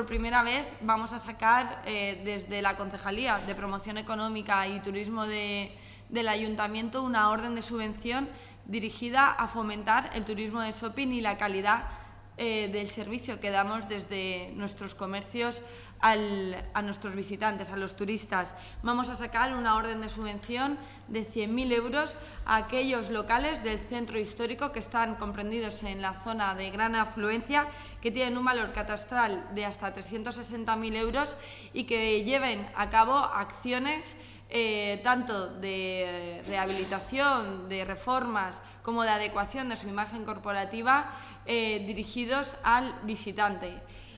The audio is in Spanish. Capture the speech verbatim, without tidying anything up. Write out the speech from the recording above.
por primera vez vamos a sacar eh, desde la Concejalía de Promoción Económica y Turismo de, del Ayuntamiento una orden de subvención dirigida a fomentar el turismo de shopping y la calidad eh, del servicio que damos desde nuestros comercios al, a nuestros visitantes, a los turistas. Vamos a sacar una orden de subvención de cien mil euros a aquellos locales del centro histórico que están comprendidos en la zona de gran afluencia, que tienen un valor catastral de hasta trescientos sesenta mil euros y que lleven a cabo acciones Eh, tanto de rehabilitación, de reformas, como de adecuación de su imagen corporativa eh, dirigidos al visitante.